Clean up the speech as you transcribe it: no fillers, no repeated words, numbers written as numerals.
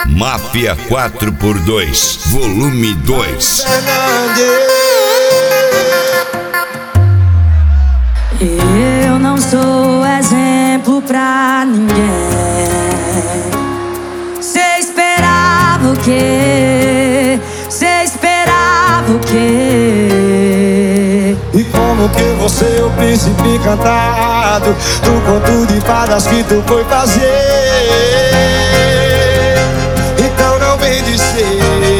Máfia 4x2, volume 2. Eu não sou exemplo pra ninguém. Cê esperava o quê? Cê esperava o quê? E como que você, o príncipe encantado, do conto de fadas que tu foi fazer? Então não vem dizer